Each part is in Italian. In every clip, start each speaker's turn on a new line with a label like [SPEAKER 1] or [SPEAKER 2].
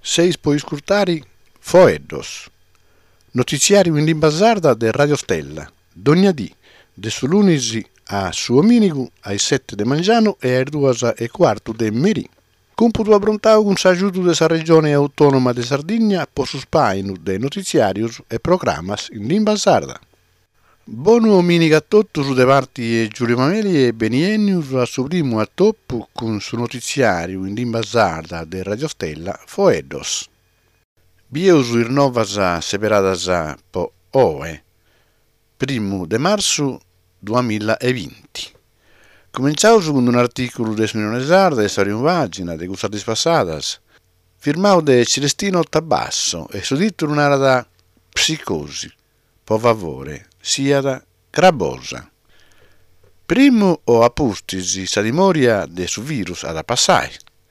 [SPEAKER 1] Seis puoi ascoltare Foeddos, notiziario in lingua sarda del Radio Stella, Dogna D, de su lunedì a suo minigu ai 7 de mangiano e ai 2:15 de merì. Computo abbrontau con s'aiuto della regione autonoma de Sardegna po su spainu de notiziarius e programmas in lingua sarda. Buon miniga a tutti su de parti e Giulio Mameli e Benienius a suo primo a top con su notiziario in lingua sarda del Radio Stella Foeddos. Bieus irnovas separadas po oe, 1 marzo 2020. Cominciaus con un articolo de Smirone Sarda e storia in pagina de gustas passadas, firmau de Celestino Tabasso e su titolo narra psicosi, po favore, sia da grabosa. Primo o apustisi sa dimoria de su virus ad passai.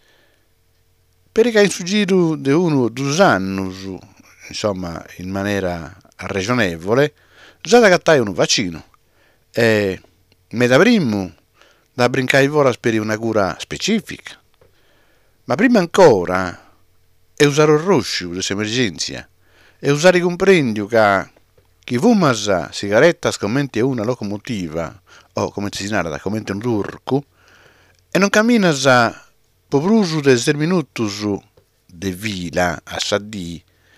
[SPEAKER 1] Perché in su giro de 1 o 2 anni, insomma in maniera ragionevole, già da gattai un vaccino. E me da primo da brincare ora per una cura specifica. Ma prima ancora è usare il roscio dell'emergenza e usare il comprendio che chi fuma sigaretta come una locomotiva o come si narra come un turco e non cammina per uso di 10 minuti de vila a sadì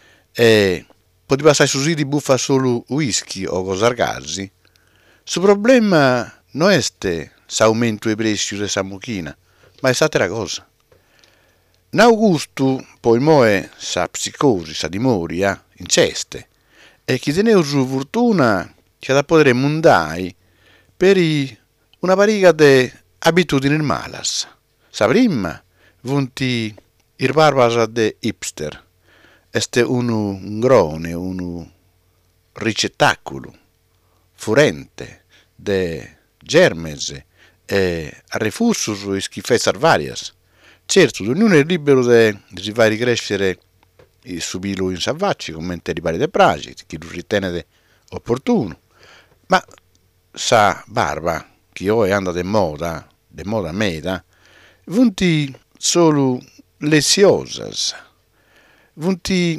[SPEAKER 1] e può passare su di buffa solo whisky o gosargasi. Su problema non è l'aumento dei prezzi della mucchina, ma è stata cosa. In augusto, poi moe sa psicosi, sa dimoria, in ceste, e chi teneu su fortuna che da poter mundai per una pariga de abitudini malas. Sa prima, vunti ir barbas de hipster, este un grone, un ricettacolo, furente, de germese, e a refussus e schifezas varias. Certo, ognuno è libero di si fare ricrescere il suo pilo in savacci, come di pari de pragi, chi lo ritiene opportuno. Ma sa barba, che ora è andata in moda meda, vunti solo leziosas, vunti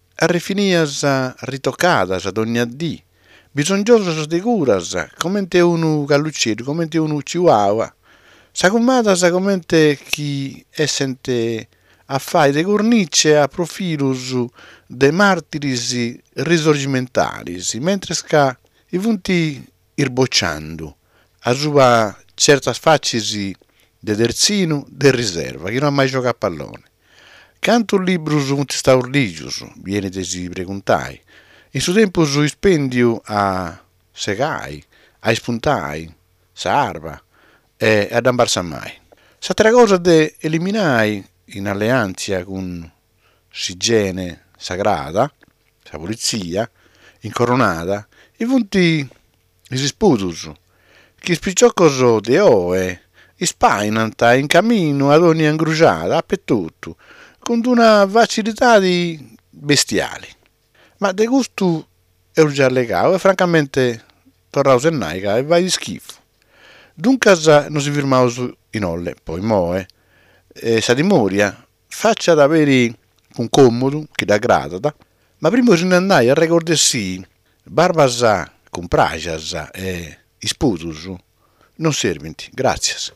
[SPEAKER 1] arrefinias ritoccadas ad ogni dì, bisognosas de curas, come unu galluccedo, come unu chihuahua, sacumadas come chi essente a fare de cornice a profilus de martiris risorgimentalis, mentre sca i vunti irbocciando a sua certas facisi de terzino de riserva, che non ha mai giocato a pallone. Canto librus vunti staurligius, viene desi preguntai, in suo tempo su ispendio a segai, a spuntai, sa arba e ad ambarsamai. S'altra cosa de eliminai in alleanza con s'igene sagrada, sa polizia, incoronata, i punti isputus, chi spiccioccoso de oe, ispainanta in cammino ad ogni angrugiata, dappertutto, con una facilità di bestiali. Ma de gusto è già legato e francamente torrao sennaica e vai di schifo. Dunque non si firmava in olle, poi moe, sa dimoria, faccia da avere un comodo, che da gradata, ma prima se ne andai a ricordarsi, barbas con pragias e isputus, non serventi, grazie.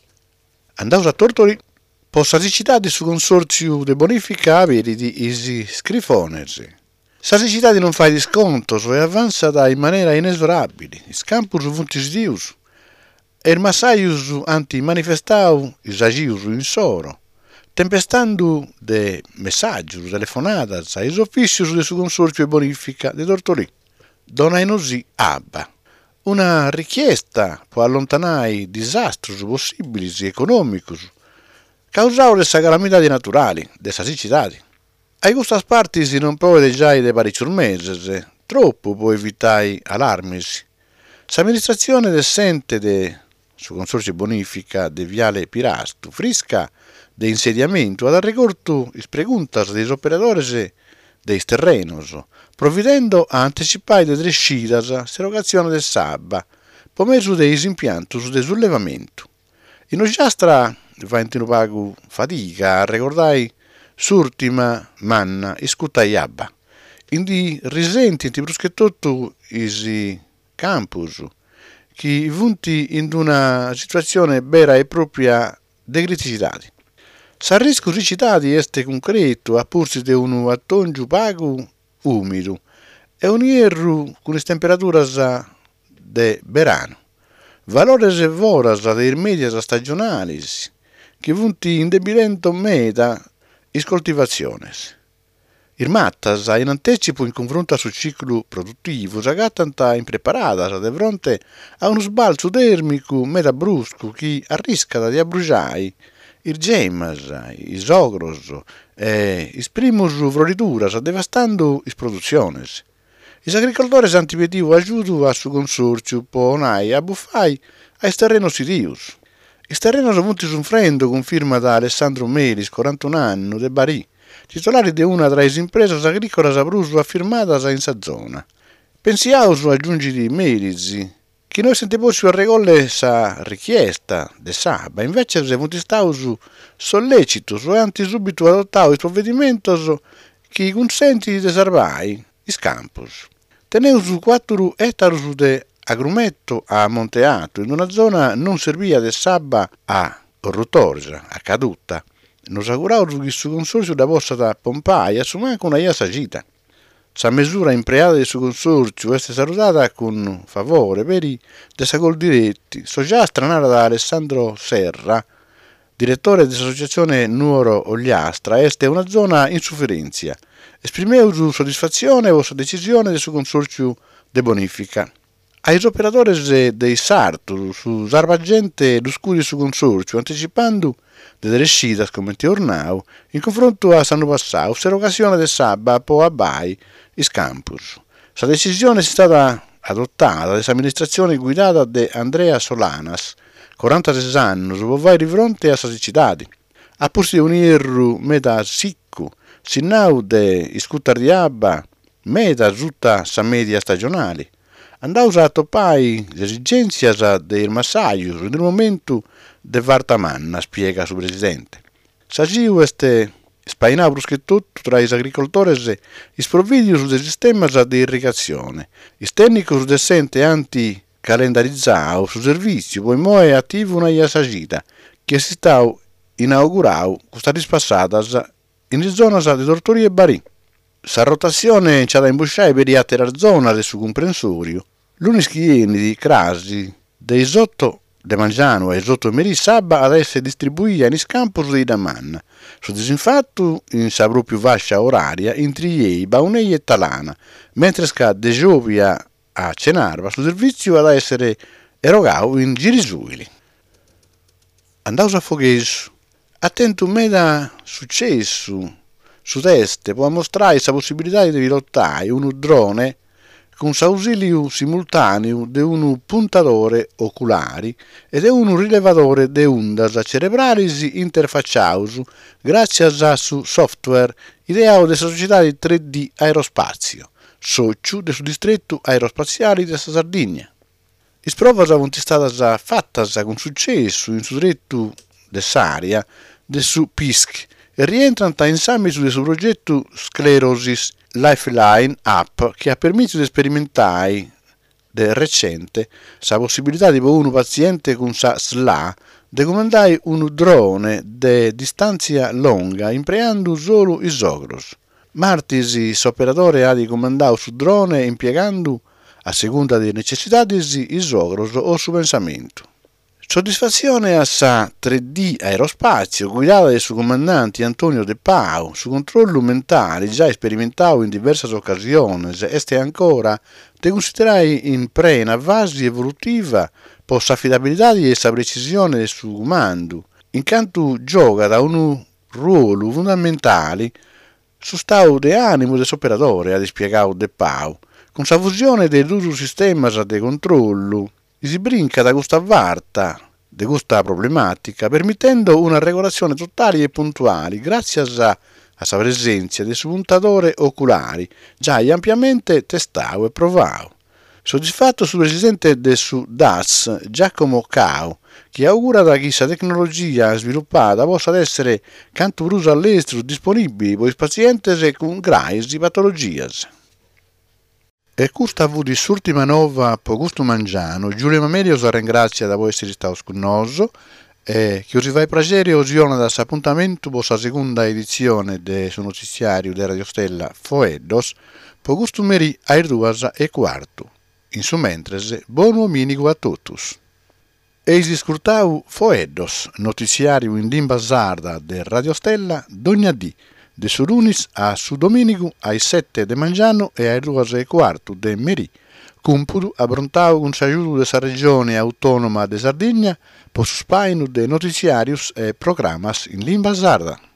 [SPEAKER 1] Andavo a Tortori, possa di su consorzio de bonifica avere di isi scrifones. Sa necessità di non fare disconto e avanzata in maniera inesorabile, scampus funtis dius, e il massaius anti-manifestau isagius in soro, tempestando de messaggi, telefonadas, ai ufficios de su consorzio de bonifica de Tortolì. Donai così abba. Una richiesta può allontanare disastri possibili economici, causati da calamità naturali, dessa siccità. Ai queste parti si non può già de parecchi mesi, troppo può evitare allarmi. L'amministrazione decente su consorzio bonifica de Viale Pirastu, frisca de insediamento, ad ricordo is preguntas dei operatori dei terrenos, provvedendo a anticipare le trescidas s'erogazione del sabba, per mezzo dei impianti de sollevamento. In giastra va in pago fatica a ricordare s'ultima manna iscutaiabba. Indi risenti inti bruschettotto isi campus, che vunti in una situazione vera e propria de criticità. S'arrisco di citati este concreto a pursi de unu attongiu pagu umidu e un ierru con le temperaturas de verano. Valores e voras de medias stagionalis che vunti indebilendo meta is coltivaziones. Irmattas in anticipo in confronto su ciclo produttivo s'agattanta impreparadas de fronte a uno sbalzo termico meta brusco che arrisca di abbruciare il gemas, is ogros e is primus florituras devastando is producciones. Is agricoltores antipediu aiutu a su consorciu ponai a buffai a is terrenos sitius. Is terrenos vunti soffrendo con firma da Alessandro Melis, 41 anni, de Bari, titolari di una tra le imprese agricolas abruso affirmadas in sa zona. Pensiaus aggiungiti Melis, che noi sentiamo a regolle sa richiesta de Saba, invece se vuntistaus sollecitus e anti subito adottau i provvedimentos che consenti de sarvai is campus. Teneus 4 ettaros de agrumetto a Monteato, in una zona non servia de Saba a Orrutorgia, a Cadutta. Nos auguraus che su consorzio da possa da Pompei assumanca una ia sagita. Sa misura impreata di su consorzio è salutata con favore peri de sa Coldiretti, società stranata da Alessandro Serra, direttore dell'associazione Nuoro Ogliastra, este una zona in sofferenza. Esprimeus soddisfazione vostra decisione del suo consorzio de bonifica. Ai operatori dei sartu su sarvagente lo scudi su consorzio, anticipando delle rescitas come ornau in confronto a Sanno Passau, occasione del Sabba po Abai is campus. Sa decisione è stata adottata dall'amministrazione guidata da Andrea Solanas, 46 anni, può vai di fronte a sa siccità. A pur di un ierru meta siccu, sinnau de iscuttardiabba, meta tutta sa media stagionali. Andaus a toppai le esigenze del massaius nel momento de vartamanna, spiega su presidente. Sagiu este spainau bruschettutto tra is agricoltores is provvidius del sistema de irrigazione. Is tecnicos decente anti calendarizzau su servizio, poi moe attivo una ia sagita, che si stau inaugurau questa rispassadas in zona di Tortori e Bari. Sa rotazione c'ha da imbusciare per la zona del suo comprensorio. L'unischieni di crasi dei sotto de Mangiano e sotto Meri Sabba ad essere distribuita in campus di Damanna. Su disinfatto in sa più vascia oraria in Triei, Baunei e Talana, mentre sca de Giovia a Cenarva su servizio ad essere erogato in Girisuili. Andaus a Foghesu. Attento meda successo su teste può mostrare la possibilità di pilottare un drone con ausilio simultaneo di un puntatore oculari e di un rilevatore di ondas cerebrali interfacciato grazie a su software ideato della società di 3D Aerospazio, socio del distretto aerospaziale di Sardegna. Le prove sono state fatte con successo in distretto dell'area del su PISC e rientrano in esame sul progetto Sclerosis Lifeline App che ha permesso di sperimentare del recente la possibilità di un paziente con sa SLA di comandare un drone di distanza lunga impiegando solo i sogros. Martisi l'operatore ha di comandare su drone impiegando a seconda delle necessità i sogros o su pensamento. Soddisfazione a sa 3D Aerospazio, guidata dal suo comandante Antonio De Pau, su controllo mentale già sperimentato in diverse occasioni, este ancora da considerare in plena fase evolutiva per l'affidabilità e la precisione del suo comando, in quanto gioca da un ruolo fondamentale su stato di animo dell'operatore, ha spiegato De Pau, con la fusione dei due sistemi di controllo. Si brinca da questa varta, di questa problematica, permettendo una regolazione totale e puntuale grazie alla presenza del puntatore oculari, già ampiamente testato e provato. Soddisfatto sul presidente del SUDAS, Giacomo Cao, che augura che questa tecnologia sviluppata possa essere canto uso all'estero disponibile per i pazienti con gravi patologie. E questa fu di l'ultima nova per questo mangiano. Giulio Mamelio vi ringrazia da voi essere stato con noi e che vi fa piacere osione da appuntamento per la seconda edizione del suo notiziario di Radio Stella Foeddos per questo merì ai 2:15. In su mentre, buon domenico a tutti. Eis ascoltau Foeddos, notiziario in lingua sarda de Radio Stella, d'ogni dì, de su lunis a su domenico ai 7 de mangiano e ai 2:15 de merì, cumpudu abbrontau con s'aiuto de sa regione autonoma de Sardegna, per su spainu de notiziarius e programmas in lingua sarda.